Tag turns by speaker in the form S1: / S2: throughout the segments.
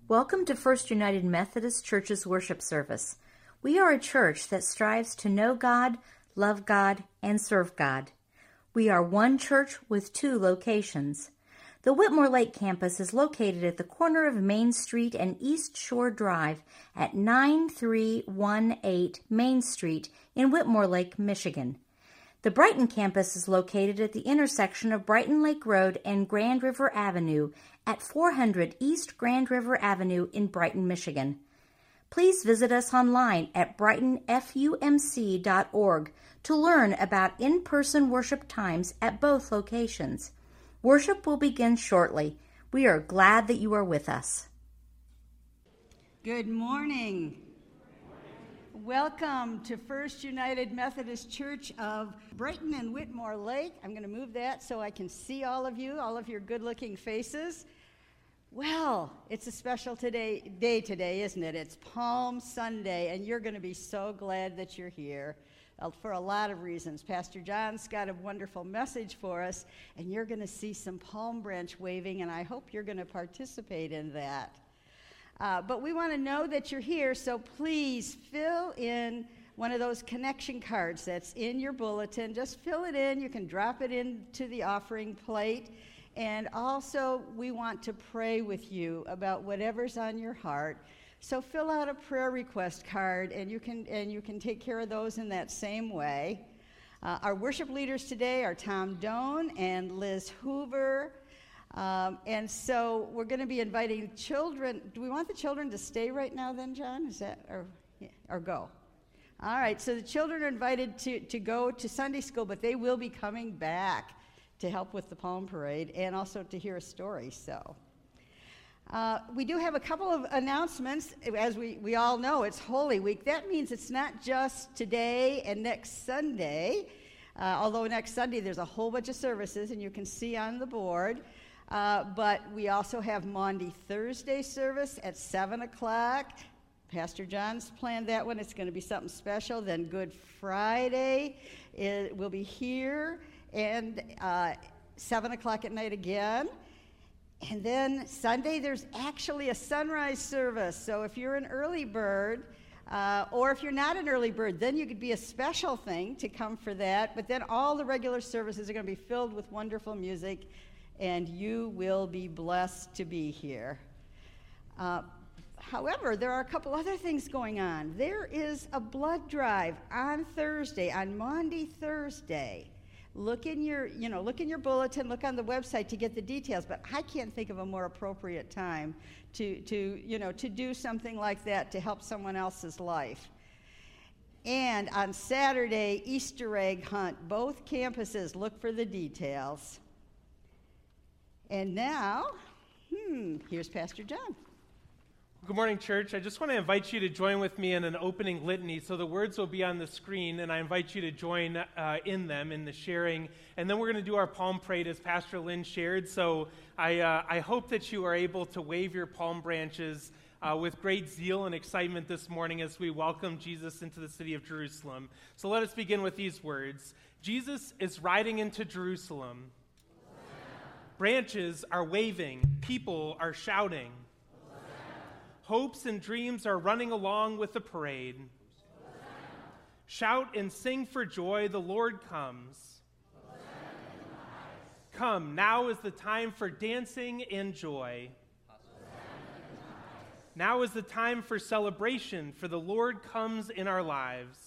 S1: Welcome to First United Methodist Church's worship service. We are a church that strives to know God, love God, and serve God. We are one church with two locations. The Whitmore Lake campus is located at the corner of Main Street and East Shore Drive at 9318 Main Street in Whitmore Lake, Michigan. The Brighton campus is located at the intersection of Brighton Lake Road and Grand River Avenue at 400 East Grand River Avenue in Brighton, Michigan. Please visit us online at brightonfumc.org to learn about in-person worship times at both locations. Worship will begin shortly. We are glad that you are with us.
S2: Good morning. Welcome to First United Methodist Church of Brighton and Whitmore Lake. I'm going to move that so I can see all of you, all of your good-looking faces. Well, it's a special day today, isn't it? It's Palm Sunday, and you're going to be so glad that you're here for a lot of reasons. Pastor John's got a wonderful message for us, and you're going to see some palm branch waving, and I hope you're going to participate in that. But we want to know that you're here, so please fill in one of those connection cards that's in your bulletin. Just fill it in. You can drop it into the offering plate. And also, we want to pray with you about whatever's on your heart. So fill out a prayer request card, and you can take care of those in that same way. Our worship leaders today are Tom Doan and Liz Hoover. And so we're going to be inviting children. Do we want the children to stay right now then, John? Is that, or go? All right, so the children are invited to go to Sunday school, but they will be coming back to help with the Palm Parade and also to hear a story. So we do have a couple of announcements. As we all know, it's Holy Week. That means it's not just today and next Sunday, although next Sunday there's a whole bunch of services, and you can see on the board. But we also have Maundy Thursday service at 7 o'clock. Pastor John's planned that one. It's going to be something special. Then Good Friday will be here, and 7 o'clock at night again. And then Sunday, there's actually a sunrise service. So if you're an early bird, or if you're not an early bird, then you could be a special thing to come for that. But then all the regular services are going to be filled with wonderful music, and you will be blessed to be here. However, there are a couple other things going on. There is a blood drive on Thursday, on Maundy Thursday. Look in your bulletin, look on the website to get the details, but I can't think of a more appropriate time to do something like that to help someone else's life. And on Saturday, Easter egg hunt, both campuses, look for the details. And now, here's Pastor John.
S3: Good morning, church. I just want to invite you to join with me in an opening litany. So the words will be on the screen, and I invite you to join in them, in the sharing. And then we're going to do our palm parade as Pastor Lynn shared. So I hope that you are able to wave your palm branches with great zeal and excitement this morning as we welcome Jesus into the city of Jerusalem. So let us begin with these words. Jesus is riding into Jerusalem. Branches are waving. People are shouting. Hopes and dreams are running along with the parade. Shout and sing for joy, the Lord comes. Come, now is the time for dancing and joy. Now is the time for celebration, for the Lord comes in our lives.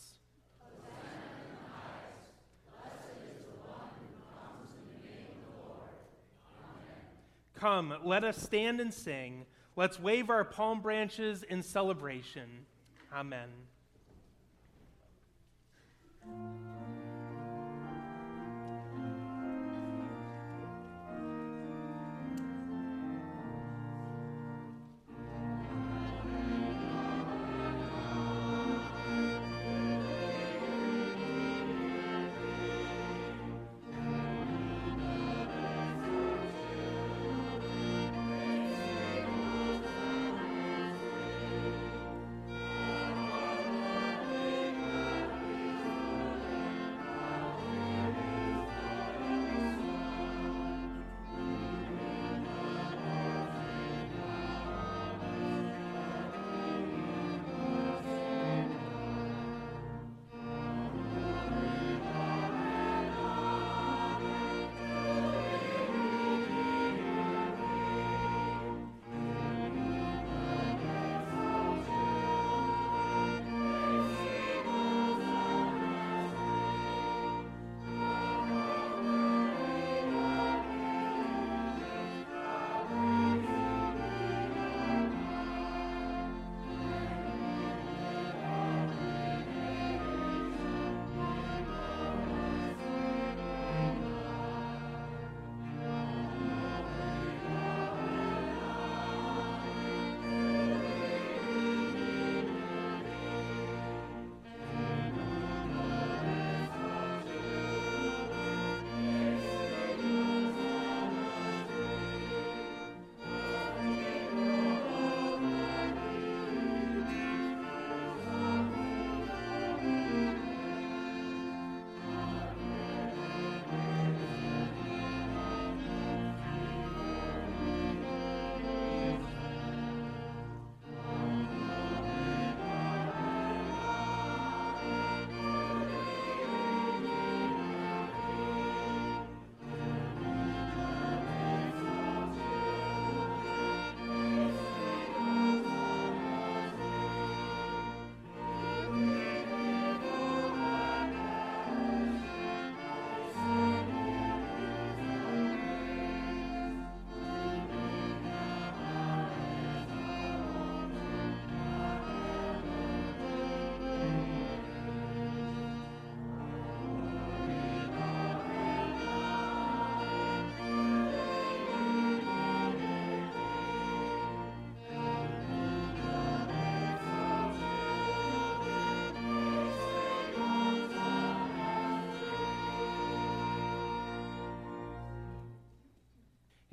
S3: Come, let us stand and sing. Let's wave our palm branches in celebration. Amen.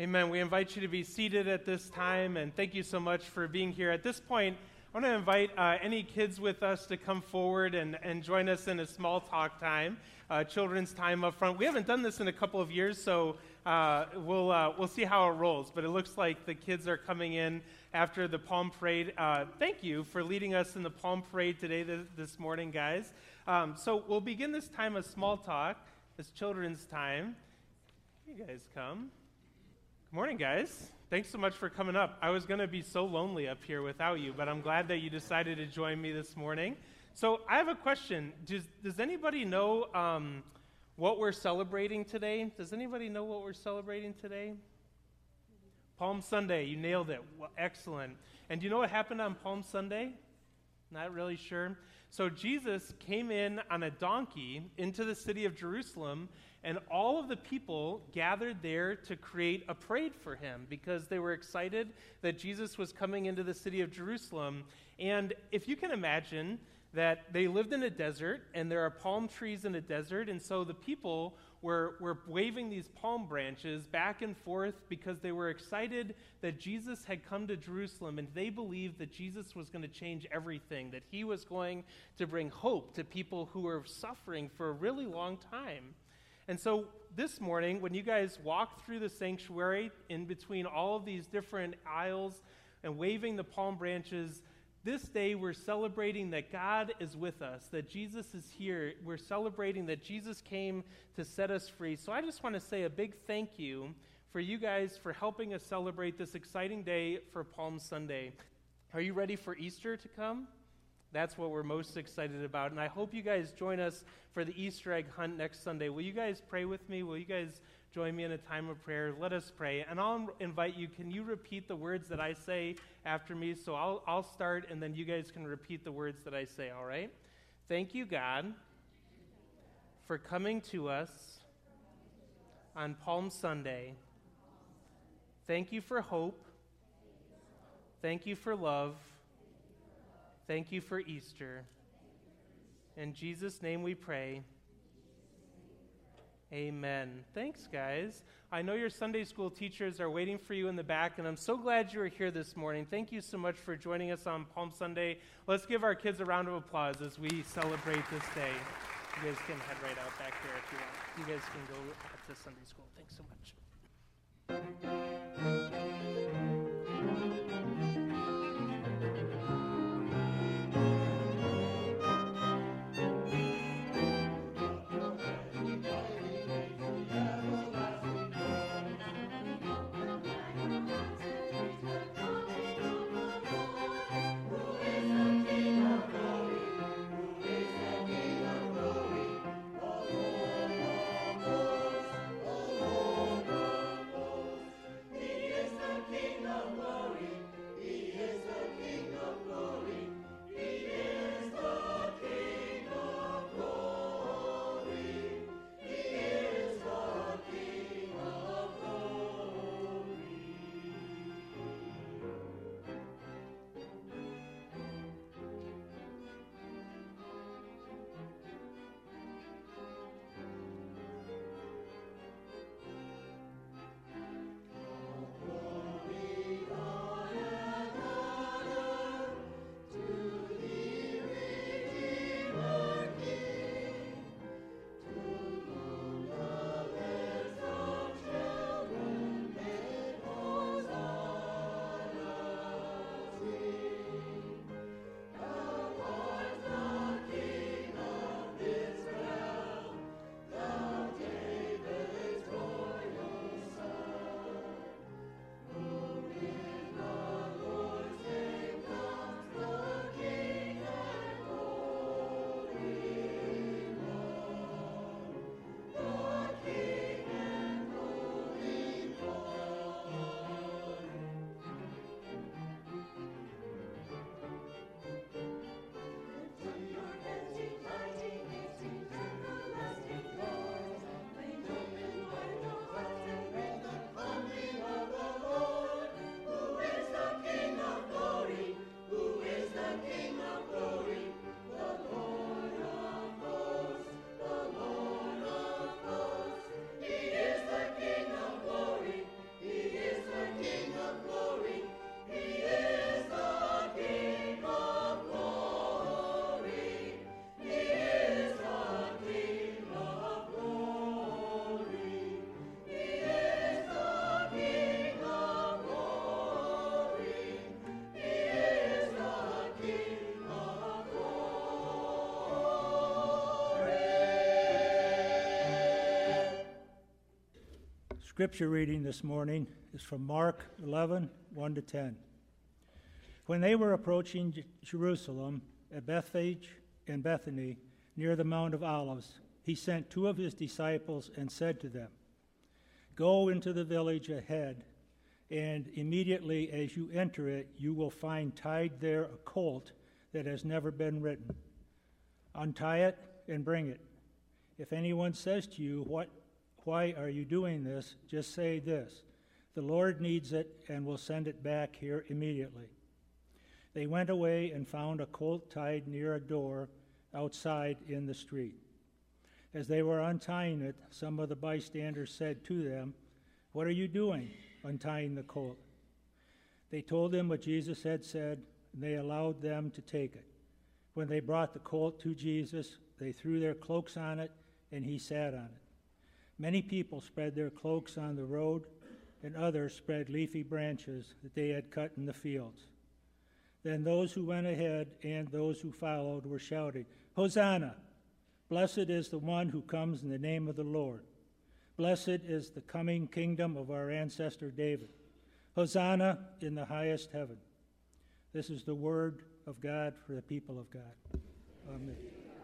S3: Amen. We invite you to be seated at this time, and thank you so much for being here. At this point, I want to invite any kids with us to come forward and join us in a small talk time, children's time up front. We haven't done this in a couple of years, so we'll see how it rolls. But it looks like the kids are coming in after the Palm Parade. Thank you for leading us in the Palm Parade today, this morning, guys. So we'll begin this time of small talk, this children's time. You guys come. Good morning, guys. Thanks so much for coming up. I was going to be so lonely up here without you, but I'm glad that you decided to join me this morning. So I have a question. Does anybody know what we're celebrating today? Does anybody know what we're celebrating today? Palm Sunday. You nailed it. Well, excellent. And do you know what happened on Palm Sunday? Not really sure. So Jesus came in on a donkey into the city of Jerusalem, and all of the people gathered there to create a parade for him because they were excited that Jesus was coming into the city of Jerusalem. And if you can imagine that they lived in a desert, and there are palm trees in a desert, and so the people were waving these palm branches back and forth because they were excited that Jesus had come to Jerusalem, and they believed that Jesus was going to change everything, that he was going to bring hope to people who were suffering for a really long time. And so this morning, when you guys walk through the sanctuary in between all of these different aisles and waving the palm branches, this day we're celebrating that God is with us, that Jesus is here. We're celebrating that Jesus came to set us free. So I just want to say a big thank you for you guys for helping us celebrate this exciting day for Palm Sunday. Are you ready for Easter to come? That's what we're most excited about. And I hope you guys join us for the Easter egg hunt next Sunday. Will you guys pray with me? Will you guys join me in a time of prayer? Let us pray. And I'll invite you, can you repeat the words that I say after me? So I'll start, and then you guys can repeat the words that I say, all right? Thank you, God, for coming to us on Palm Sunday. Thank you for hope. Thank you for love. Thank you for Easter. In Jesus' name we pray. Amen. Thanks, guys. I know your Sunday school teachers are waiting for you in the back, and I'm so glad you were here this morning. Thank you so much for joining us on Palm Sunday. Let's give our kids a round of applause as we celebrate this day. You guys can head right out back there if you want. You guys can go to Sunday school. Thanks so much.
S4: He is Scripture reading this morning is from Mark 11, 1-10. When they were approaching Jerusalem at Bethphage and Bethany, near the Mount of Olives, he sent 2 of his disciples and said to them, "Go into the village ahead, and immediately as you enter it, you will find tied there a colt that has never been ridden. Untie it and bring it. If anyone says to you, 'Why are you doing this?' just say this, 'The Lord needs it and will send it back here immediately.'" They went away and found a colt tied near a door outside in the street. As they were untying it, some of the bystanders said to them, "What are you doing, untying the colt?" They told him what Jesus had said, and they allowed them to take it. When they brought the colt to Jesus, they threw their cloaks on it, and he sat on it. Many people spread their cloaks on the road, and others spread leafy branches that they had cut in the fields. Then those who went ahead and those who followed were shouting, "Hosanna! Blessed is the one who comes in the name of the Lord. Blessed is the coming kingdom of our ancestor David. Hosanna in the highest heaven." This is the word of God for the people of God. Amen.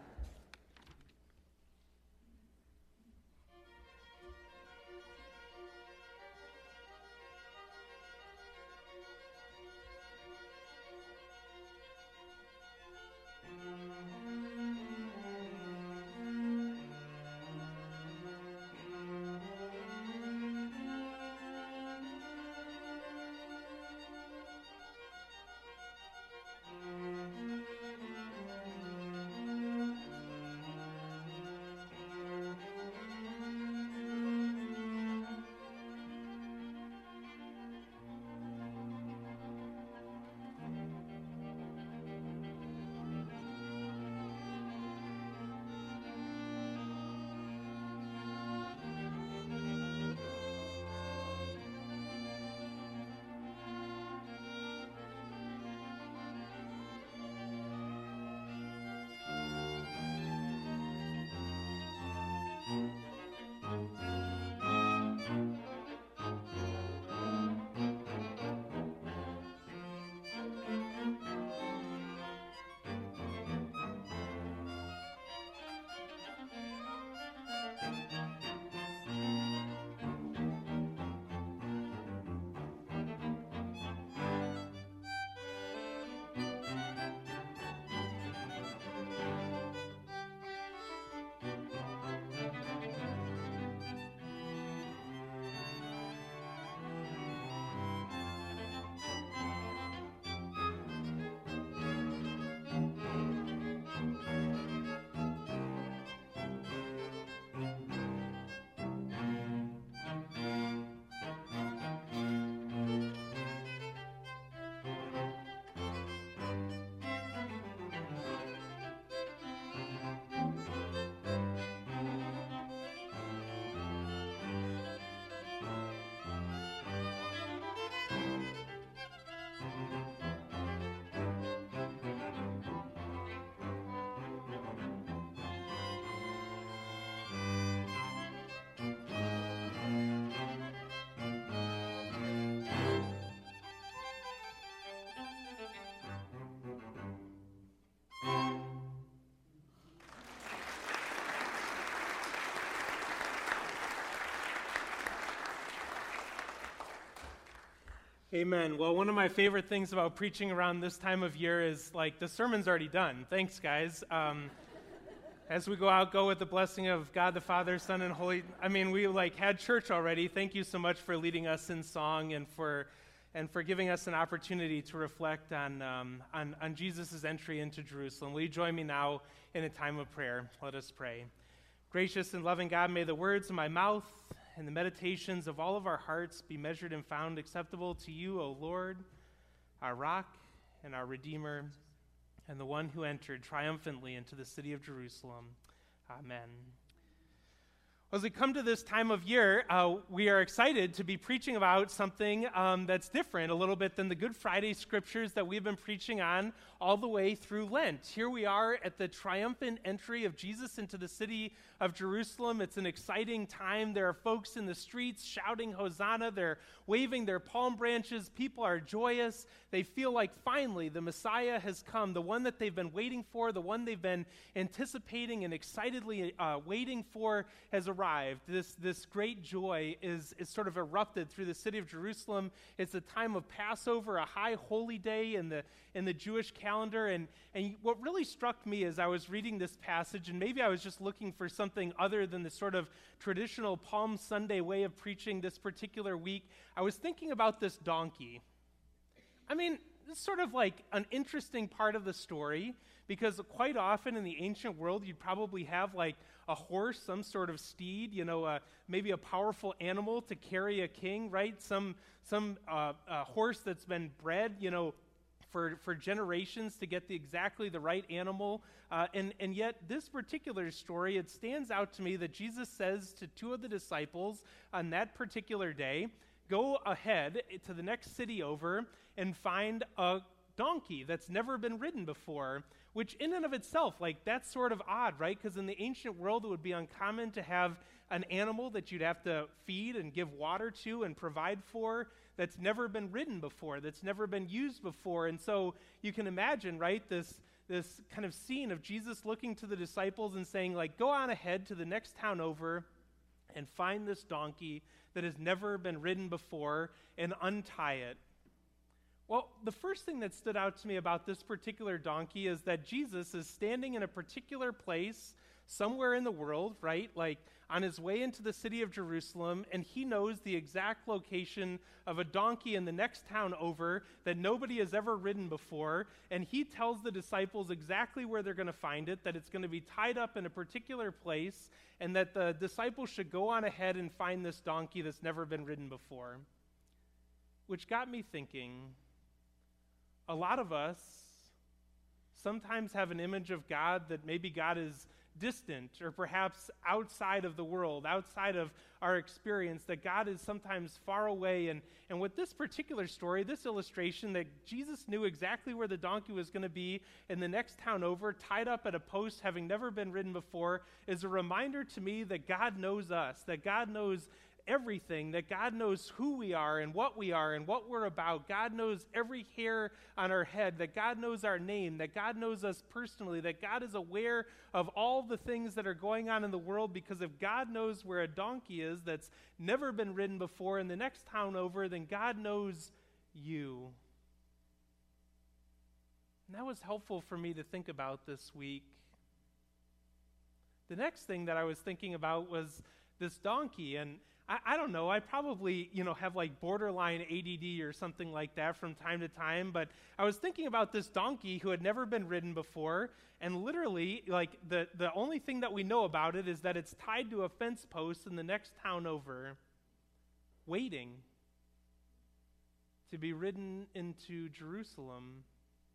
S3: Amen. Well, one of my favorite things about preaching around this time of year is, like, the sermon's already done. Thanks, guys. As we go out, go with the blessing of God the Father, Son, and Holy. I mean, we, had church already. Thank you so much for leading us in song and for giving us an opportunity to reflect on Jesus' entry into Jerusalem. Will you join me now in a time of prayer? Let us pray. Gracious and loving God, may the words of my mouth and the meditations of all of our hearts be measured and found acceptable to you, O Lord, our rock and our Redeemer, and the one who entered triumphantly into the city of Jerusalem. Amen. As we come to this time of year, we are excited to be preaching about something that's different a little bit than the Good Friday scriptures that we've been preaching on all the way through Lent. Here we are at the triumphant entry of Jesus into the city of Jerusalem. It's an exciting time. There are folks in the streets shouting Hosanna. They're waving their palm branches. People are joyous. They feel like finally the Messiah has come, the one that they've been waiting for, the one they've been anticipating and excitedly waiting for has arrived. This great joy is sort of erupted through the city of Jerusalem. It's a time of Passover, a high holy day in the Jewish calendar. And what really struck me as I was reading this passage, and maybe I was just looking for something other than the sort of traditional Palm Sunday way of preaching this particular week, I was thinking about this donkey. I mean, it's sort of like an interesting part of the story, because quite often in the ancient world, you'd probably have like a horse, some sort of steed, maybe a powerful animal to carry a king, right? Some horse that's been bred, for generations to get exactly the right animal. And yet this particular story, it stands out to me that Jesus says to two of the disciples on that particular day, go ahead to the next city over and find a donkey that's never been ridden before, which in and of itself, that's sort of odd, right? Because in the ancient world, it would be uncommon to have an animal that you'd have to feed and give water to and provide for that's never been ridden before, that's never been used before. And so you can imagine, right, this kind of scene of Jesus looking to the disciples and saying, go on ahead to the next town over and find this donkey that has never been ridden before and untie it. Well, the first thing that stood out to me about this particular donkey is that Jesus is standing in a particular place somewhere in the world, right? On his way into the city of Jerusalem, and he knows the exact location of a donkey in the next town over that nobody has ever ridden before, and he tells the disciples exactly where they're going to find it, that it's going to be tied up in a particular place, and that the disciples should go on ahead and find this donkey that's never been ridden before. Which got me thinking, a lot of us sometimes have an image of God that maybe God is distant or perhaps outside of the world, outside of our experience, that God is sometimes far away. And with this particular story, this illustration that Jesus knew exactly where the donkey was going to be in the next town over, tied up at a post, having never been ridden before, is a reminder to me that God knows us, that God knows everything, that God knows who we are and what we're about. God knows every hair on our head, that God knows our name, that God knows us personally, that God is aware of all the things that are going on in the world, because if God knows where a donkey is that's never been ridden before in the next town over, then God knows you. And that was helpful for me to think about this week. The next thing that I was thinking about was this donkey, and I don't know, I probably, have borderline ADD or something like that from time to time, but I was thinking about this donkey who had never been ridden before, and literally, the only thing that we know about it is that it's tied to a fence post in the next town over, waiting to be ridden into Jerusalem.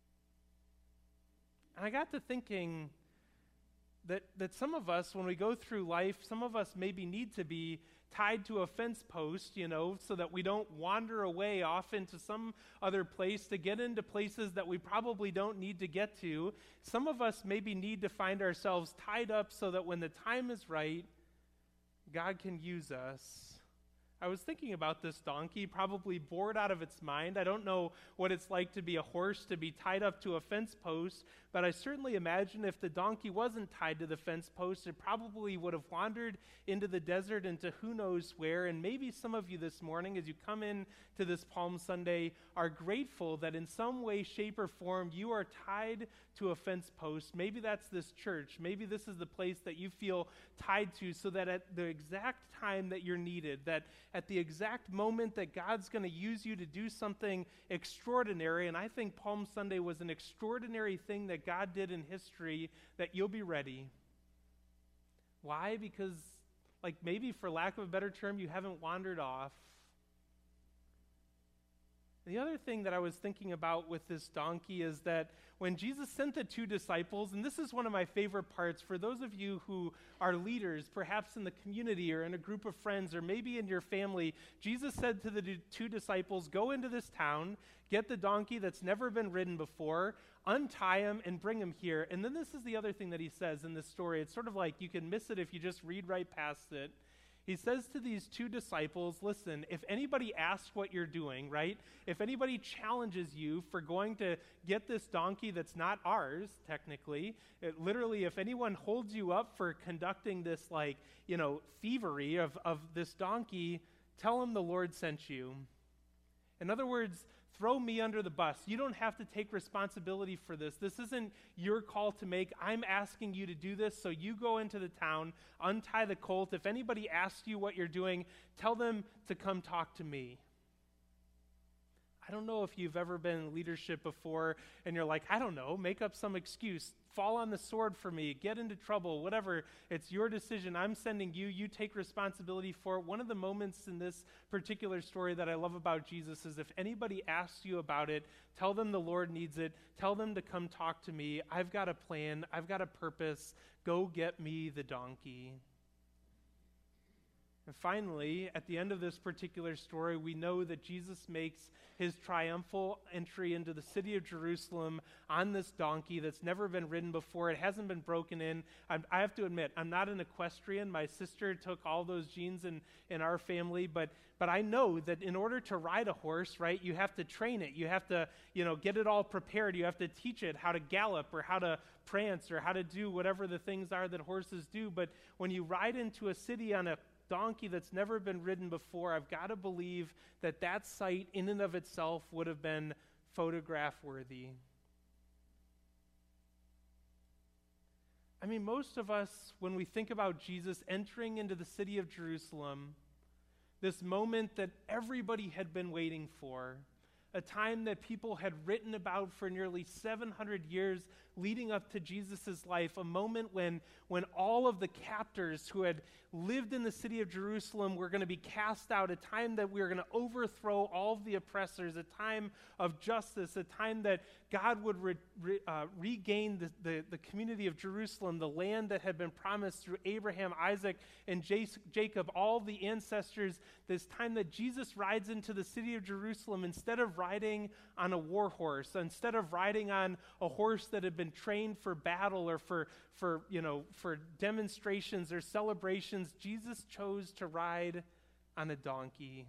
S3: And I got to thinking that some of us, when we go through life, some of us maybe need to be tied to a fence post, so that we don't wander away off into some other place to get into places that we probably don't need to get to. Some of us maybe need to find ourselves tied up so that when the time is right, God can use us. I was thinking about this donkey, probably bored out of its mind. I don't know what it's like to be a horse, to be tied up to a fence post, but I certainly imagine if the donkey wasn't tied to the fence post, it probably would have wandered into the desert, into who knows where. And maybe some of you this morning, as you come in to this Palm Sunday, are grateful that in some way, shape, or form, you are tied to a fence post. Maybe that's this church. Maybe this is the place that you feel tied to, so that at the exact time that you're needed, that at the exact moment that God's going to use you to do something extraordinary, and I think Palm Sunday was an extraordinary thing that God did in history, that you'll be ready. Why? Because, maybe for lack of a better term, you haven't wandered off. The other thing that I was thinking about with this donkey is that when Jesus sent the two disciples, and this is one of my favorite parts for those of you who are leaders, perhaps in the community or in a group of friends or maybe in your family, Jesus said to the two disciples, go into this town, get the donkey that's never been ridden before, untie him and bring him here. And then this is the other thing that he says in this story. It's sort of like you can miss it if you just read right past it. He says to these two disciples, listen, if anybody asks what you're doing, right? If anybody challenges you for going to get this donkey that's not ours, technically, literally, if anyone holds you up for conducting this, thievery of this donkey, tell them the Lord sent you. In other words, throw me under the bus. You don't have to take responsibility for this. This isn't your call to make. I'm asking you to do this, so you go into the town, untie the colt. If anybody asks you what you're doing, tell them to come talk to me. I don't know if you've ever been in leadership before and you're like, I don't know, make up some excuse, fall on the sword for me, get into trouble, whatever. It's your decision. I'm sending you. You take responsibility for it. One of the moments in this particular story that I love about Jesus is if anybody asks you about it, tell them the Lord needs it. Tell them to come talk to me. I've got a plan. I've got a purpose. Go get me the donkey. And finally, at the end of this particular story, we know that Jesus makes his triumphal entry into the city of Jerusalem on this donkey that's never been ridden before. It hasn't been broken in. I have to admit, I'm not an equestrian. My sister took all those genes in our family, but I know that in order to ride a horse, right, you have to train it. You have to, get it all prepared. You have to teach it how to gallop or how to prance or how to do whatever the things are that horses do. But when you ride into a city on a donkey that's never been ridden before, I've got to believe that that sight in and of itself would have been photograph worthy. I mean, most of us, when we think about Jesus entering into the city of Jerusalem, this moment that everybody had been waiting for, a time that people had written about for nearly 700 years leading up to Jesus' life, a moment when all of the captors who had lived in the city of Jerusalem were going to be cast out, a time that we were going to overthrow all of the oppressors, a time of justice, a time that God would regain the community of Jerusalem, the land that had been promised through Abraham, Isaac, and Jacob, all the ancestors, this time that Jesus rides into the city of Jerusalem instead of riding on a war horse, instead of riding on a horse that had been trained for battle or for demonstrations or celebrations, Jesus chose to ride on a donkey.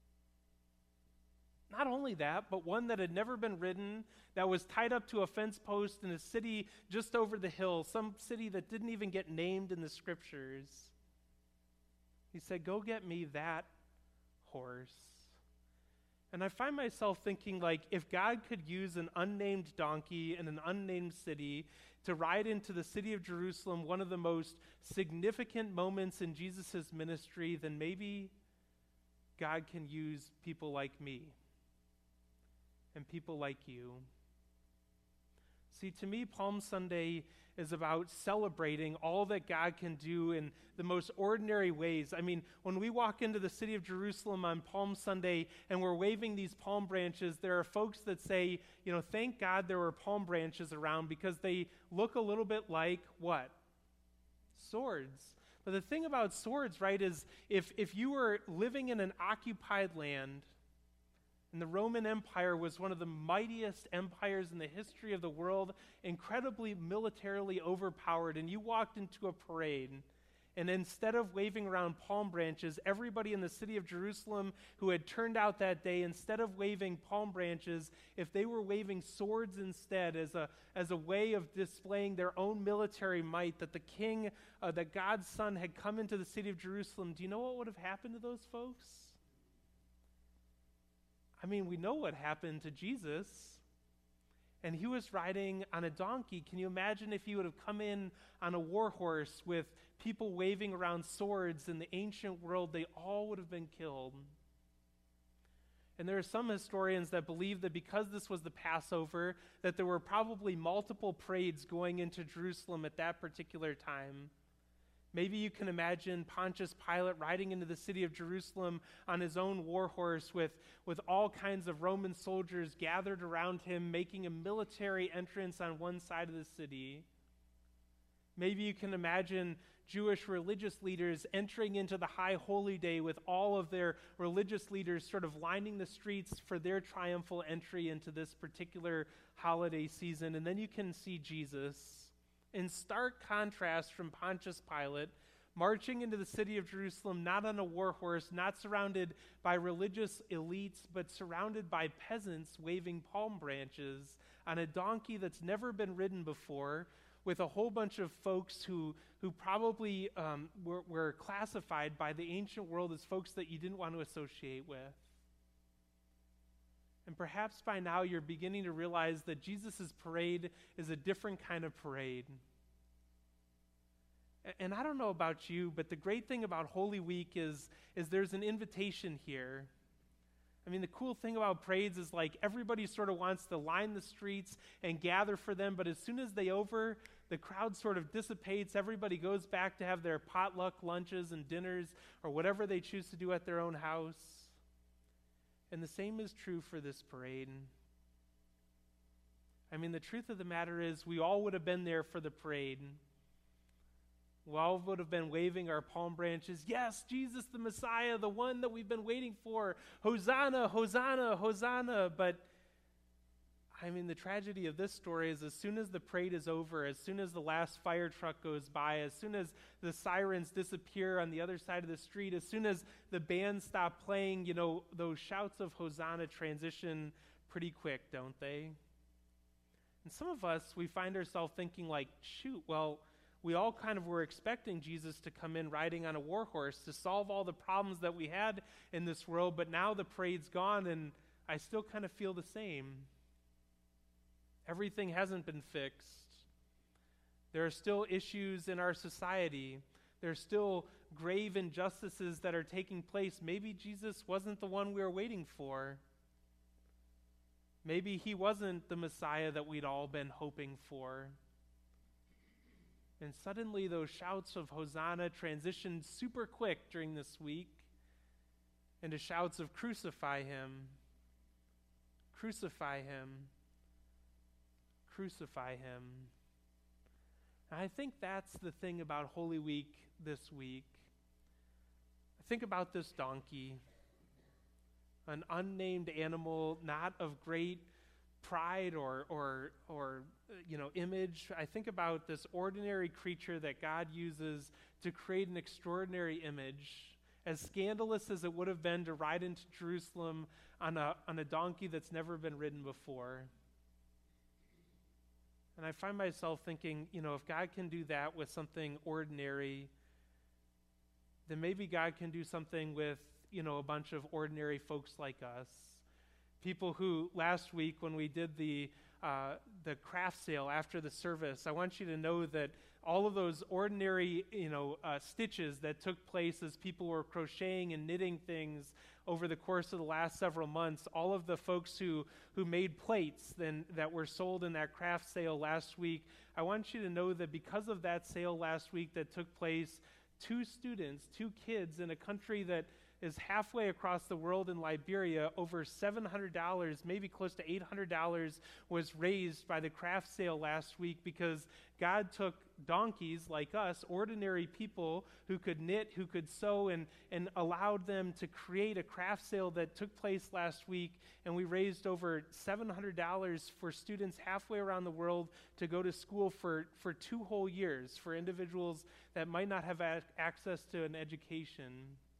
S3: Not only that, but one that had never been ridden, that was tied up to a fence post in a city just over the hill, some city that didn't even get named in the scriptures. He said, go get me that horse. And I find myself thinking, if God could use an unnamed donkey in an unnamed city to ride into the city of Jerusalem, one of the most significant moments in Jesus' ministry, then maybe God can use people like me and people like you. See, to me, Palm Sunday is about celebrating all that God can do in the most ordinary ways. I mean, when we walk into the city of Jerusalem on Palm Sunday and we're waving these palm branches, there are folks that say, thank God there were palm branches around because they look a little bit like what? Swords. But the thing about swords, right, is if you were living in an occupied land, and the Roman Empire was one of the mightiest empires in the history of the world, incredibly militarily overpowered, and you walked into a parade, and instead of waving around palm branches, everybody in the city of Jerusalem who had turned out that day, instead of waving palm branches, if they were waving swords instead as a way of displaying their own military might, that the king, that God's son had come into the city of Jerusalem, do you know what would have happened to those folks? I mean, we know what happened to Jesus, and he was riding on a donkey. Can you imagine if he would have come in on a war horse with people waving around swords in the ancient world? They all would have been killed. And there are some historians that believe that because this was the Passover, that there were probably multiple parades going into Jerusalem at that particular time. Maybe you can imagine Pontius Pilate riding into the city of Jerusalem on his own war horse with all kinds of Roman soldiers gathered around him, making a military entrance on one side of the city. Maybe you can imagine Jewish religious leaders entering into the high holy day with all of their religious leaders sort of lining the streets for their triumphal entry into this particular holiday season. And then you can see Jesus, in stark contrast from Pontius Pilate, marching into the city of Jerusalem, not on a war horse, not surrounded by religious elites, but surrounded by peasants waving palm branches on a donkey that's never been ridden before, with a whole bunch of folks who probably were classified by the ancient world as folks that you didn't want to associate with. And perhaps by now you're beginning to realize that Jesus' parade is a different kind of parade. And I don't know about you, but the great thing about Holy Week is there's an invitation here. I mean, the cool thing about parades is like everybody sort of wants to line the streets and gather for them, but as soon as they over, the crowd sort of dissipates. Everybody goes back to have their potluck lunches and dinners or whatever they choose to do at their own house. And the same is true for this parade. I mean, the truth of the matter is we all would have been there for the parade. We all would have been waving our palm branches. Yes, Jesus the Messiah, the one that we've been waiting for. Hosanna, Hosanna, Hosanna. But, I mean, the tragedy of this story is as soon as the parade is over, as soon as the last fire truck goes by, as soon as the sirens disappear on the other side of the street, as soon as the band stop playing, you know, those shouts of Hosanna transition pretty quick, don't they? And some of us, we find ourselves thinking like, shoot, well, we all kind of were expecting Jesus to come in riding on a war horse to solve all the problems that we had in this world, but now the parade's gone and I still kind of feel the same. Everything hasn't been fixed. There are still issues in our society. There are still grave injustices that are taking place. Maybe Jesus wasn't the one we were waiting for. Maybe he wasn't the Messiah that we'd all been hoping for. And suddenly those shouts of Hosanna transitioned super quick during this week into shouts of crucify him, crucify him, crucify him. And I think that's the thing about Holy Week this week. I think about this donkey, an unnamed animal, not of great pride or image. I think about this ordinary creature that God uses to create an extraordinary image, as scandalous as it would have been to ride into Jerusalem on a donkey that's never been ridden before. And I find myself thinking, if God can do that with something ordinary, then maybe God can do something with, a bunch of ordinary folks like us. People who last week when we did the craft sale after the service, I want you to know that all of those ordinary, stitches that took place as people were crocheting and knitting things over the course of the last several months, all of the folks who made plates that were sold in that craft sale last week, I want you to know that because of that sale last week that took place, two kids in a country that is halfway across the world in Liberia, over $700, maybe close to $800 was raised by the craft sale last week because God took donkeys like us, ordinary people who could knit, who could sew, and allowed them to create a craft sale that took place last week, and we raised over $700 for students halfway around the world to go to school for 2 whole years for individuals that might not have access to an education.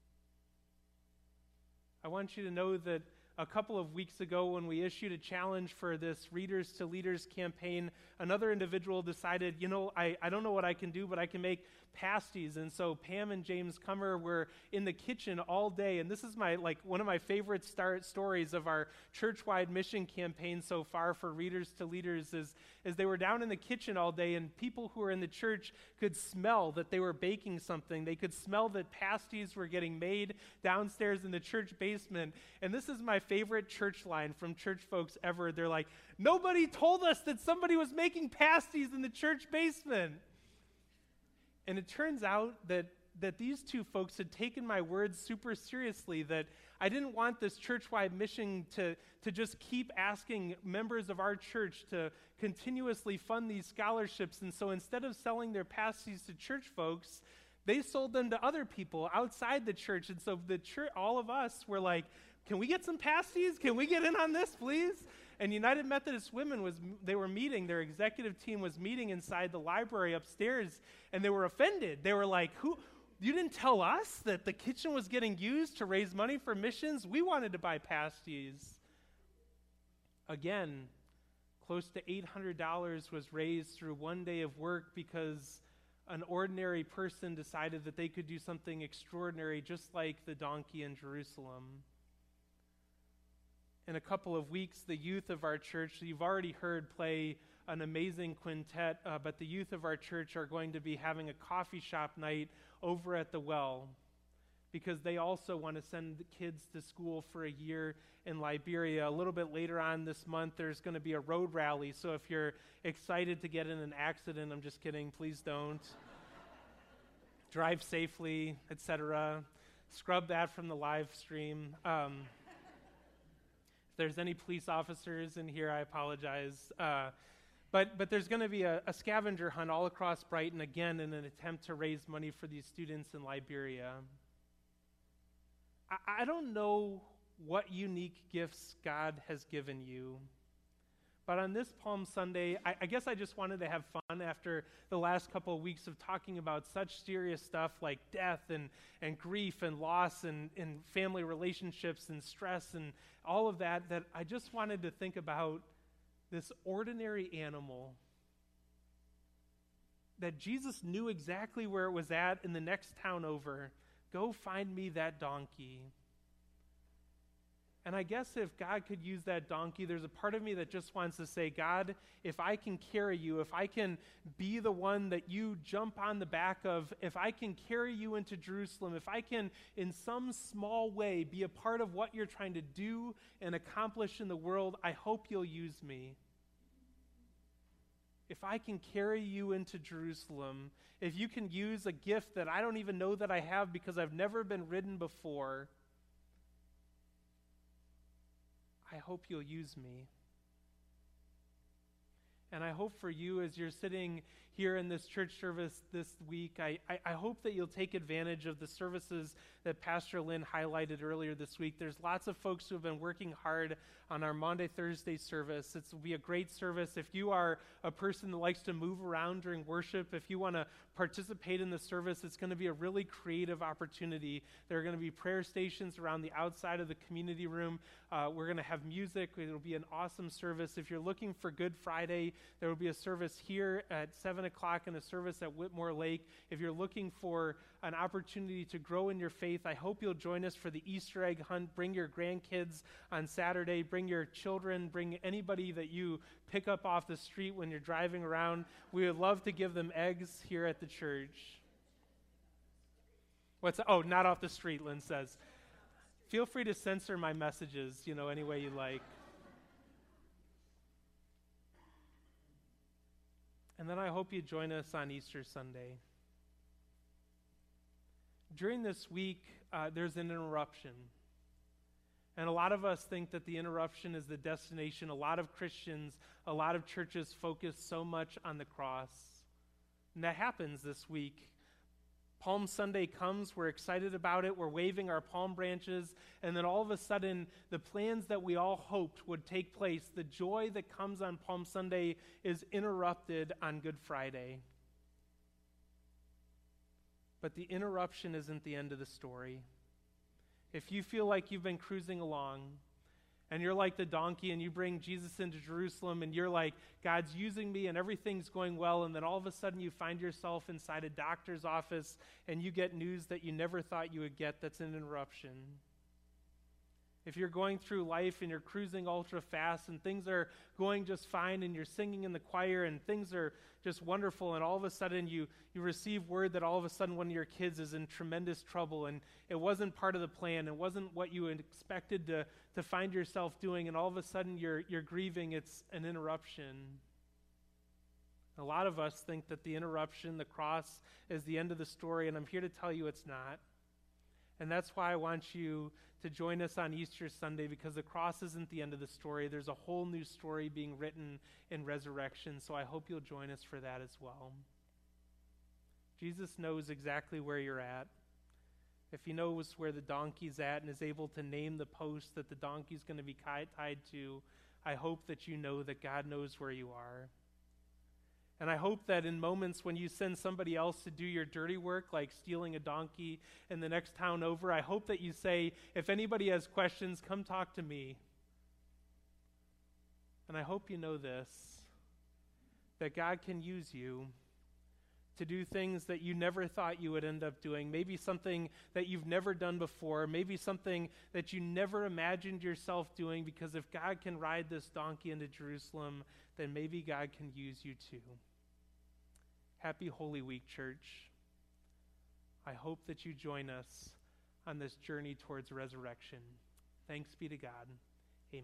S3: I want you to know that a couple of weeks ago when we issued a challenge for this Readers to Leaders campaign, another individual decided, I don't know what I can do, but I can make pasties. And so Pam and James Cummer were in the kitchen all day. And this is one of my favorite stories of our church-wide mission campaign so far for Readers to Leaders is they were down in the kitchen all day, and people who were in the church could smell that they were baking something. They could smell that pasties were getting made downstairs in the church basement. And this is my favorite church line from church folks ever. They're like, "Nobody told us that somebody was making pasties in the church basement." And it turns out that these two folks had taken my words super seriously, that I didn't want this church-wide mission to just keep asking members of our church to continuously fund these scholarships. And so instead of selling their pasties to church folks, they sold them to other people outside the church. And so the church, all of us were like, can we get some pasties? Can we get in on this, please? And United Methodist Women they were meeting, their executive team was meeting inside the library upstairs, and they were offended. They were like, you didn't tell us that the kitchen was getting used to raise money for missions? We wanted to buy pasties. Again, close to $800 was raised through one day of work because an ordinary person decided that they could do something extraordinary, just like the donkey in Jerusalem. In a couple of weeks, the youth of our church, you've already heard, play an amazing quintet, but the youth of our church are going to be having a coffee shop night over at the Well, because they also want to send the kids to school for a year in Liberia. A little bit later on this month, there's going to be a road rally, so if you're excited to get in an accident, I'm just kidding, please don't. Drive safely, etc. Scrub that from the live stream. If there's any police officers in here, I apologize. But there's going to be a scavenger hunt all across Brighton, again, in an attempt to raise money for these students in Liberia. I don't know what unique gifts God has given you, but on this Palm Sunday, I guess I just wanted to have fun after the last couple of weeks of talking about such serious stuff like death and grief and loss and family relationships and stress and all of that I just wanted to think about this ordinary animal that Jesus knew exactly where it was at in the next town over. Go find me that donkey. And I guess if God could use that donkey, there's a part of me that just wants to say, God, if I can carry you, if I can be the one that you jump on the back of, if I can carry you into Jerusalem, if I can in some small way be a part of what you're trying to do and accomplish in the world, I hope you'll use me. If I can carry you into Jerusalem, if you can use a gift that I don't even know that I have because I've never been ridden before, I hope you'll use me. And I hope for you as you're sitting here in this church service this week, I hope that you'll take advantage of the services that Pastor Lynn highlighted earlier this week. There's lots of folks who have been working hard on our Maundy, Thursday service. It will be a great service. If you are a person that likes to move around during worship, if you want to participate in the service, it's going to be a really creative opportunity. There are going to be prayer stations around the outside of the community room. We're going to have music. It'll be an awesome service. If you're looking for Good Friday, there will be a service here at 7 o'clock and a service at Whitmore Lake. If you're looking for an opportunity to grow in your faith, I hope you'll join us for the Easter egg hunt. Bring your grandkids on Saturday. Bring your children. Bring anybody that you pick up off the street when you're driving around. We would love to give them eggs here at the church. Oh, not off the street, Lynn says. Feel free to censor my messages, any way you like. And then I hope you join us on Easter Sunday. During this week, there's an interruption. And a lot of us think that the interruption is the destination. A lot of Christians, a lot of churches focus so much on the cross. And that happens this week. Palm Sunday comes, we're excited about it, we're waving our palm branches, and then all of a sudden, the plans that we all hoped would take place, the joy that comes on Palm Sunday is interrupted on Good Friday. But the interruption isn't the end of the story. If you feel like you've been cruising along, and you're like the donkey and you bring Jesus into Jerusalem and you're like, God's using me and everything's going well, and then all of a sudden you find yourself inside a doctor's office and you get news that you never thought you would get, that's an interruption. If you're going through life and you're cruising ultra fast and things are going just fine and you're singing in the choir and things are just wonderful, and all of a sudden you receive word that all of a sudden one of your kids is in tremendous trouble and it wasn't part of the plan, it wasn't what you had expected to find yourself doing, and all of a sudden you're grieving, it's an interruption. A lot of us think that the interruption, the cross, is the end of the story, and I'm here to tell you it's not. And that's why I want you to join us on Easter Sunday, because the cross isn't the end of the story. There's a whole new story being written in resurrection, so I hope you'll join us for that as well. Jesus knows exactly where you're at. If he knows where the donkey's at and is able to name the post that the donkey's going to be tied to, I hope that you know that God knows where you are. And I hope that in moments when you send somebody else to do your dirty work, like stealing a donkey in the next town over, I hope that you say, if anybody has questions, come talk to me. And I hope you know this, that God can use you to do things that you never thought you would end up doing, maybe something that you've never done before, maybe something that you never imagined yourself doing, because if God can ride this donkey into Jerusalem, then maybe God can use you too. Happy Holy Week, church. I hope that you join us on this journey towards resurrection. Thanks be to God. Amen.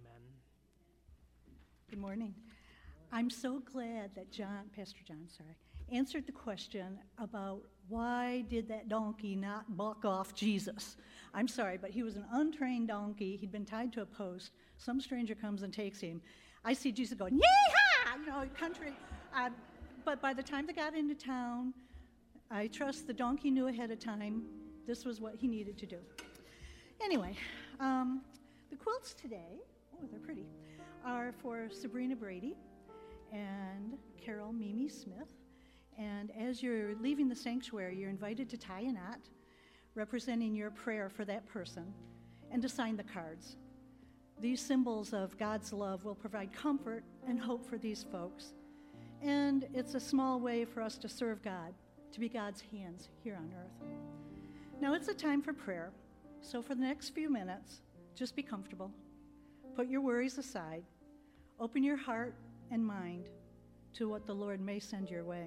S5: Good morning. I'm so glad that Pastor John, answered the question about why did that donkey not buck off Jesus. I'm sorry, but he was an untrained donkey. He'd been tied to a post. Some stranger comes and takes him. I see Jesus going, yee-haw, country. But by the time they got into town, I trust the donkey knew ahead of time this was what he needed to do. Anyway, the quilts today, they're pretty, are for Sabrina Brady and Carol Mimi Smith. And as you're leaving the sanctuary, you're invited to tie a knot representing your prayer for that person and to sign the cards. These symbols of God's love will provide comfort and hope for these folks. And it's a small way for us to serve God, to be God's hands here on earth. Now it's a time for prayer. So for the next few minutes, just be comfortable. Put your worries aside. Open your heart and mind to what the Lord may send your way.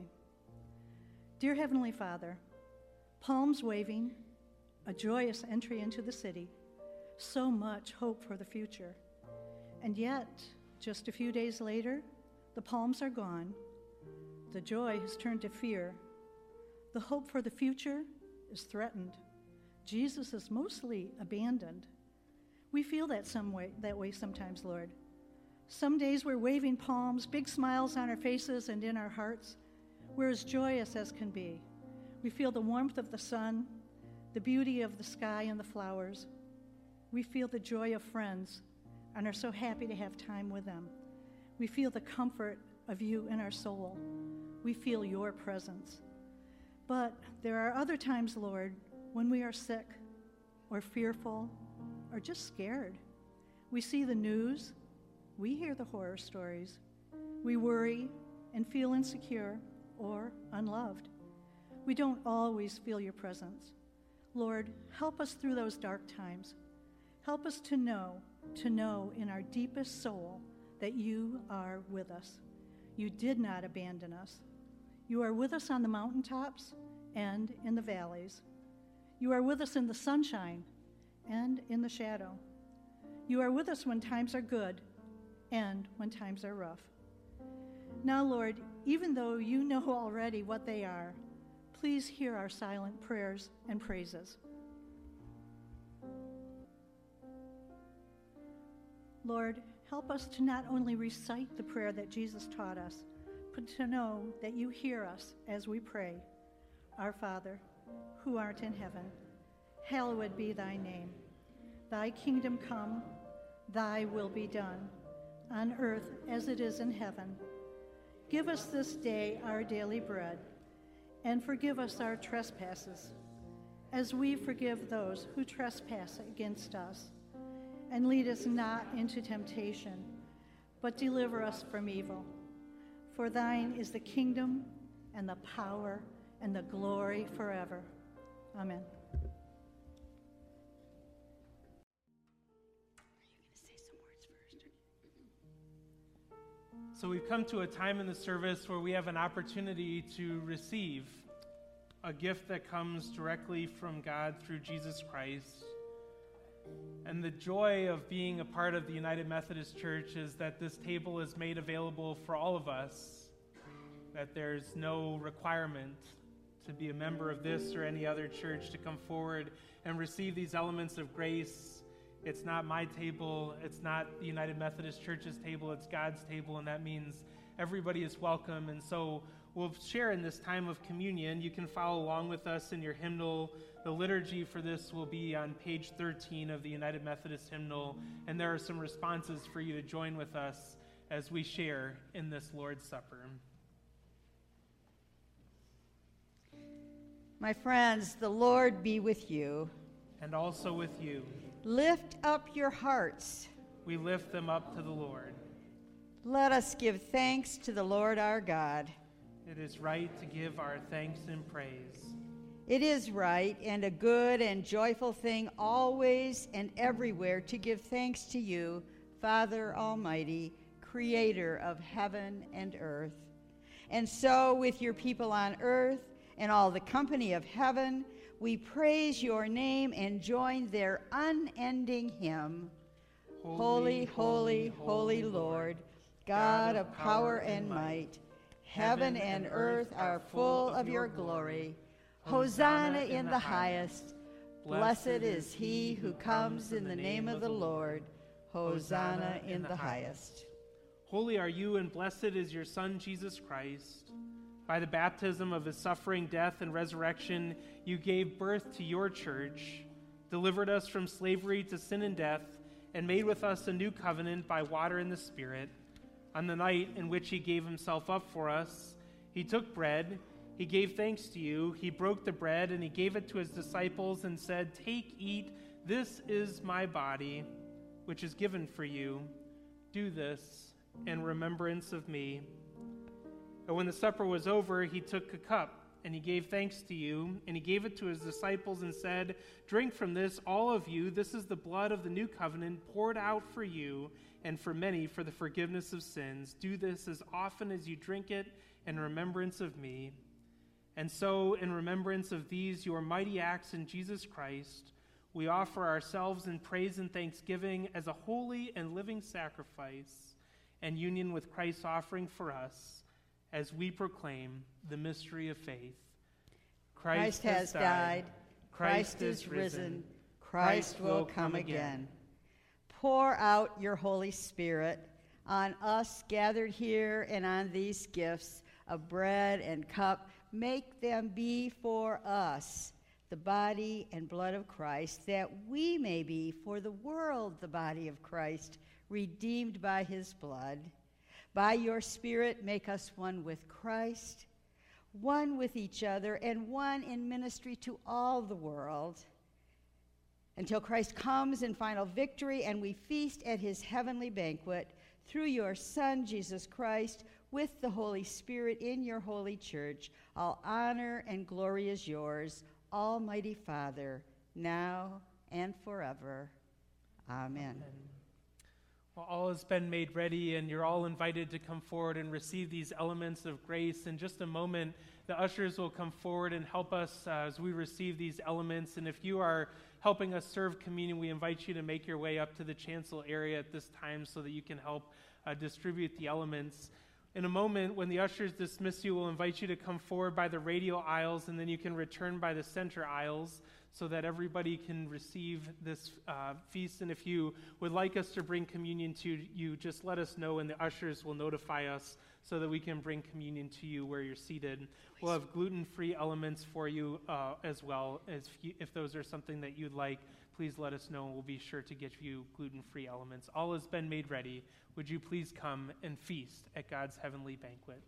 S5: Dear Heavenly Father, palms waving, a joyous entry into the city, so much hope for the future. And yet, just a few days later, the palms are gone. The joy has turned to fear. The hope for the future is threatened. Jesus is mostly abandoned. We feel that way sometimes, Lord. Some days we're waving palms, big smiles on our faces and in our hearts. We're as joyous as can be. We feel the warmth of the sun, the beauty of the sky and the flowers. We feel the joy of friends and are so happy to have time with them. We feel the comfort of you in our soul. We feel your presence. But there are other times, Lord, when we are sick or fearful or just scared. We see the news. We hear the horror stories. We worry and feel insecure or unloved. We don't always feel your presence. Lord, help us through those dark times. Help us to know in our deepest soul that you are with us. You did not abandon us. You are with us on the mountaintops and in the valleys. You are with us in the sunshine and in the shadow. You are with us when times are good and when times are rough. Now, Lord, even though you know already what they are, please hear our silent prayers and praises. Lord, help us to not only recite the prayer that Jesus taught us, but to know that you hear us as we pray. Our Father, who art in heaven, hallowed be thy name. Thy kingdom come, thy will be done, on earth as it is in heaven. Give us this day our daily bread, and forgive us our trespasses, as we forgive those who trespass against us. And lead us not into temptation, but deliver us from evil. For thine is the kingdom, and the power, and the glory forever. Amen.
S3: So we've come to a time in the service where we have an opportunity to receive a gift that comes directly from God through Jesus Christ. And the joy of being a part of the United Methodist Church is that this table is made available for all of us. that there's no requirement to be a member of this or any other church to come forward and receive these elements of grace. It's not my table, it's not the United Methodist Church's table, it's God's table, and that means everybody is welcome. And so we'll share in this time of communion. You can follow along with us in your hymnal. The liturgy for this will be on page 13 of the United Methodist hymnal, and there are some responses for you to join with us as we share in this Lord's Supper.
S2: My friends, the Lord be with you.
S3: And also with you.
S2: Lift up your hearts.
S3: We lift them up to the Lord.
S2: Let us give thanks to the Lord our God.
S3: It is right to give our thanks and praise.
S2: It is right and a good and joyful thing always and everywhere to give thanks to you, Father Almighty, Creator of heaven and earth. And so with your people on earth and all the company of heaven, we praise your name and join their unending hymn. Holy, holy, holy Lord, God of power and might, heaven and earth are full of your glory. Hosanna in the highest. Blessed is he who comes in the name of the Lord. Hosanna in the highest.
S3: Holy are you, and blessed is your Son, Jesus Christ. By the baptism of his suffering, death, and resurrection, you gave birth to your church, delivered us from slavery to sin and death, and made with us a new covenant by water and the Spirit. On the night in which he gave himself up for us, he took bread, he gave thanks to you, he broke the bread, and he gave it to his disciples and said, "Take, eat, this is my body, which is given for you. Do this in remembrance of me." And when the supper was over, he took a cup, and he gave thanks to you, and he gave it to his disciples and said, "Drink from this, all of you. This is the blood of the new covenant poured out for you and for many for the forgiveness of sins. Do this as often as you drink it in remembrance of me." And so, in remembrance of these, your mighty acts in Jesus Christ, we offer ourselves in praise and thanksgiving as a holy and living sacrifice and union with Christ's offering for us as we proclaim the mystery of faith.
S2: Christ has died. Christ is risen. Christ will come again. Pour out your Holy Spirit on us gathered here and on these gifts of bread and cup. Make them be for us the body and blood of Christ, that we may be for the world the body of Christ, redeemed by his blood. By your Spirit, make us one with Christ, one with each other, and one in ministry to all the world, until Christ comes in final victory and we feast at his heavenly banquet through your Son, Jesus Christ, with the Holy Spirit in your holy church. All honor and glory is yours, Almighty Father, now and forever. Amen.
S3: Well, all has been made ready, and you're all invited to come forward and receive these elements of grace. In just a moment, the ushers will come forward and help us as we receive these elements. And if you are helping us serve communion, we invite you to make your way up to the chancel area at this time so that you can help distribute the elements. In a moment, when the ushers dismiss you, we'll invite you to come forward by the radial aisles, and then you can return by the center aisles so that everybody can receive this feast. And if you would like us to bring communion to you, just let us know, and the ushers will notify us so that we can bring communion to you where you're seated. We'll have gluten-free elements for you as well. If those are something that you'd like, please let us know, and we'll be sure to get you gluten-free elements. All has been made ready. Would you please come and feast at God's heavenly banquet?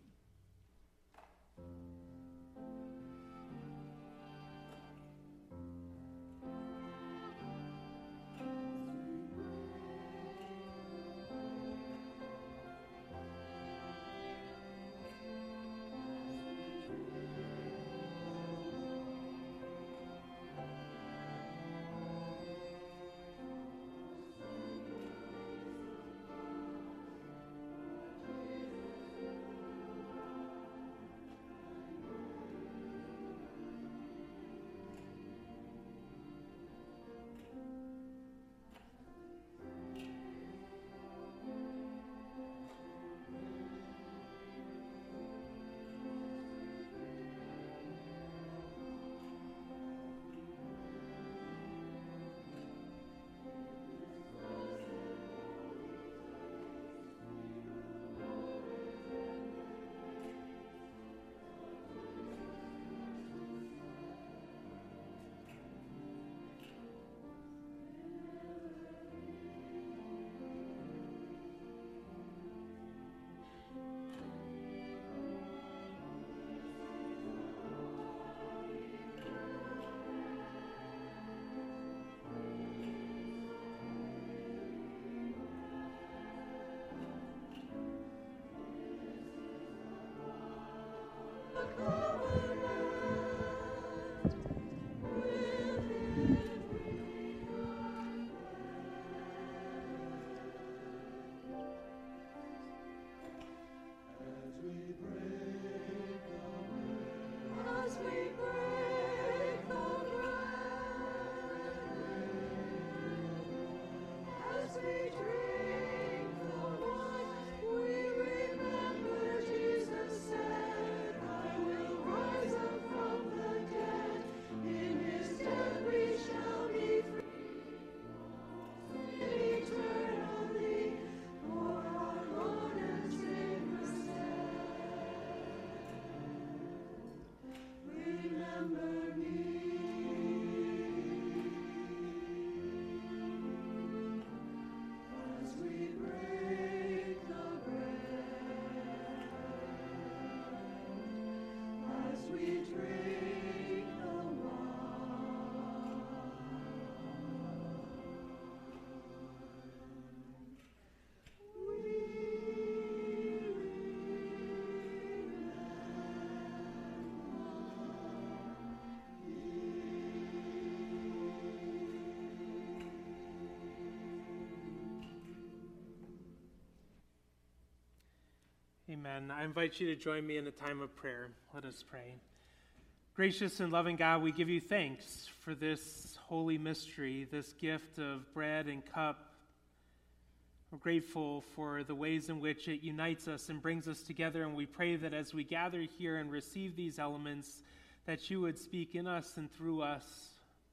S3: Amen. I invite you to join me in a time of prayer. Let us pray. Gracious and loving God, we give you thanks for this holy mystery, this gift of bread and cup. We're grateful for the ways in which it unites us and brings us together, and we pray that as we gather here and receive these elements, that you would speak in us and through us,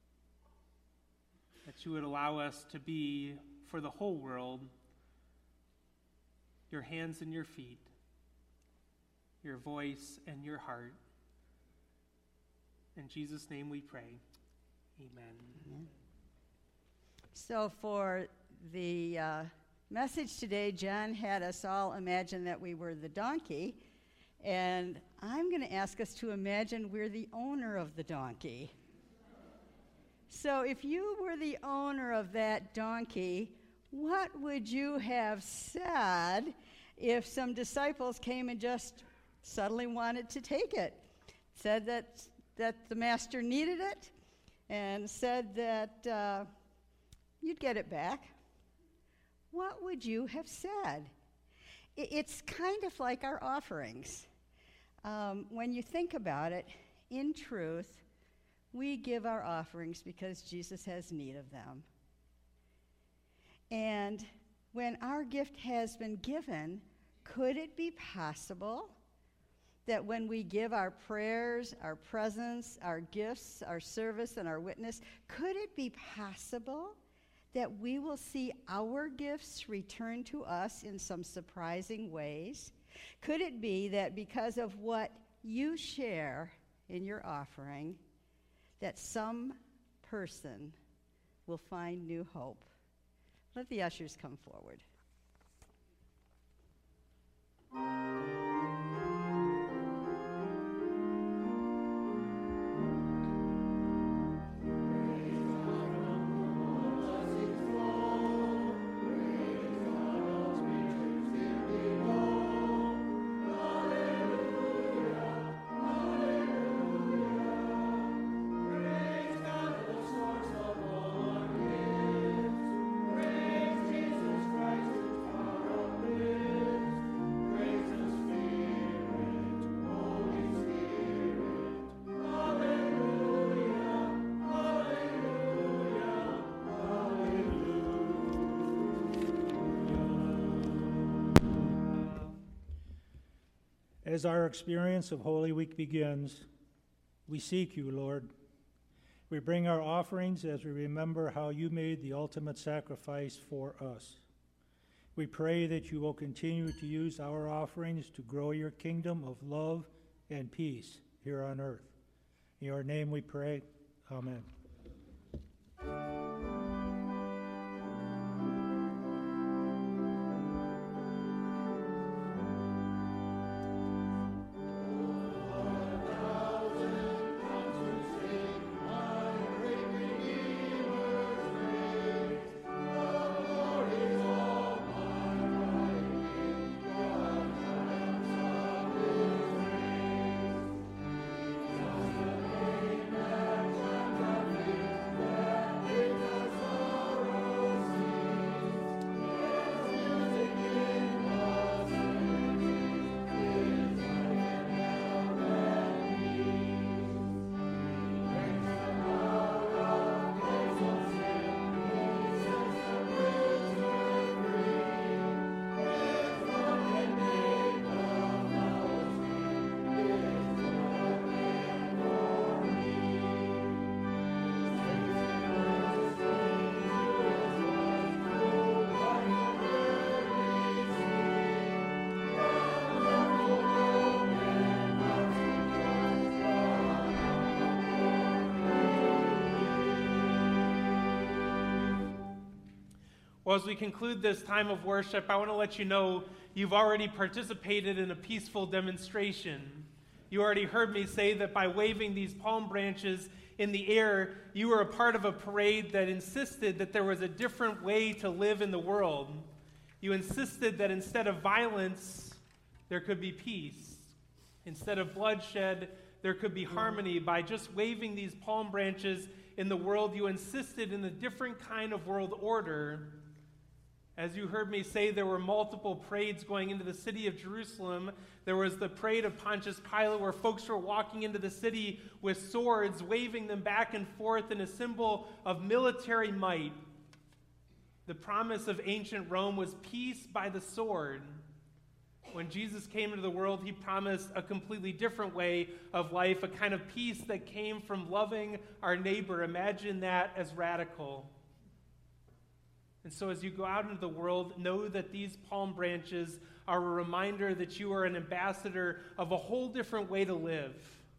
S3: that you would allow us to be, for the whole world, your hands and your feet, your voice and your heart. In Jesus' name we pray. Amen.
S2: So for the message today, John had us all imagine that we were the donkey, and I'm going to ask us to imagine we're the owner of the donkey. So if you were the owner of that donkey, what would you have said if some disciples came and just suddenly wanted to take it? Said that the master needed it, and said that you'd get it back. What would you have said? It's kind of like our offerings. When you think about it, in truth, we give our offerings because Jesus has need of them. And when our gift has been given, could it be possible that when we give our prayers, our presence, our gifts, our service, and our witness, could it be possible that we will see our gifts return to us in some surprising ways? Could it be that because of what you share in your offering, that some person will find new hope? Let the ushers come forward.
S4: As our experience of Holy Week begins, we seek you, Lord. We bring our offerings as we remember how you made the ultimate sacrifice for us. We pray that you will continue to use our offerings to grow your kingdom of love and peace here on earth. In your name we pray. Amen.
S3: Well, as we conclude this time of worship, I want to let you know you've already participated in a peaceful demonstration. You already heard me say that by waving these palm branches in the air, you were a part of a parade that insisted that there was a different way to live in the world. You insisted that instead of violence, there could be peace. Instead of bloodshed, there could be harmony. By just waving these palm branches in the world, you insisted in a different kind of world order. As you heard me say, there were multiple parades going into the city of Jerusalem. There was the parade of Pontius Pilate, where folks were walking into the city with swords, waving them back and forth in a symbol of military might. The promise of ancient Rome was peace by the sword. When Jesus came into the world, he promised a completely different way of life, a kind of peace that came from loving our neighbor. Imagine that as radical. And so as you go out into the world, know that these palm branches are a reminder that you are an ambassador of a whole different way to live.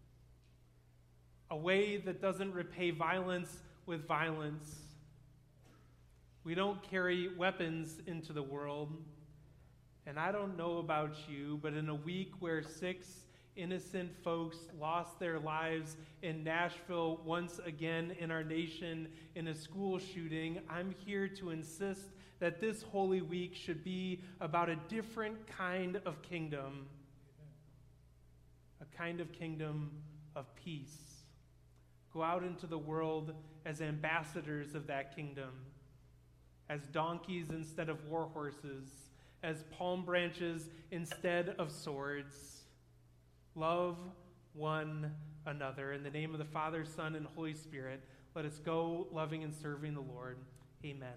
S3: A way that doesn't repay violence with violence. We don't carry weapons into the world. And I don't know about you, but in a week where 6 innocent folks lost their lives in Nashville, once again in our nation, in a school shooting, I'm here to insist that this Holy Week should be about a different kind of kingdom. A kind of kingdom of peace. Go out into the world as ambassadors of that kingdom, as donkeys instead of war horses, as palm branches instead of swords. Love one another. In the name of the Father, Son, and Holy Spirit, let us go loving and serving the Lord. Amen.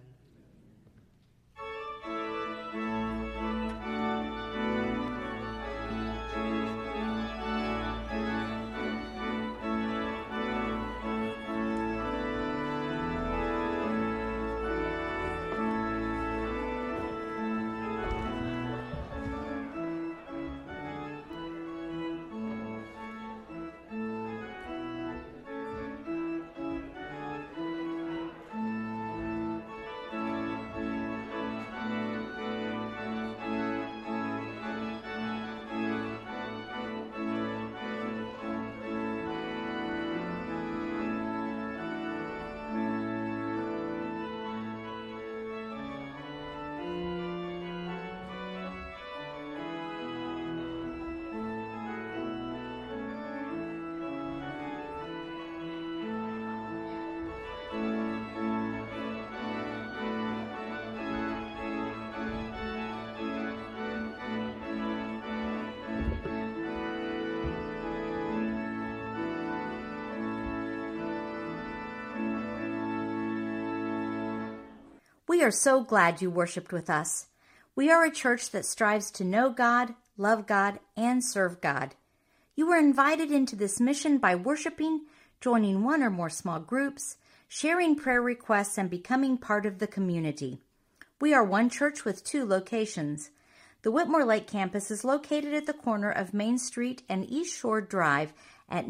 S1: We are so glad you worshiped with us. We are a church that strives to know God, love God, and serve God. You were invited into this mission by worshiping, joining one or more small groups, sharing prayer requests, and becoming part of the community. We are one church with 2 locations. The Whitmore Lake campus is located at the corner of Main Street and East Shore Drive at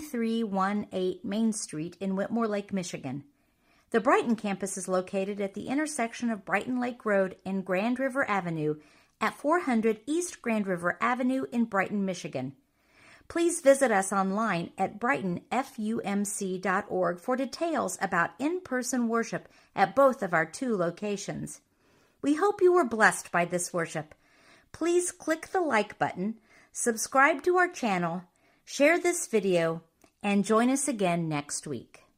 S1: 9318 Main Street in Whitmore Lake, Michigan. The Brighton campus is located at the intersection of Brighton Lake Road and Grand River Avenue at 400 East Grand River Avenue in Brighton, Michigan. Please visit us online at brightonfumc.org for details about in-person worship at both of our 2 locations. We hope you were blessed by this worship. Please click the like button, subscribe to our channel, share this video, and join us again next week.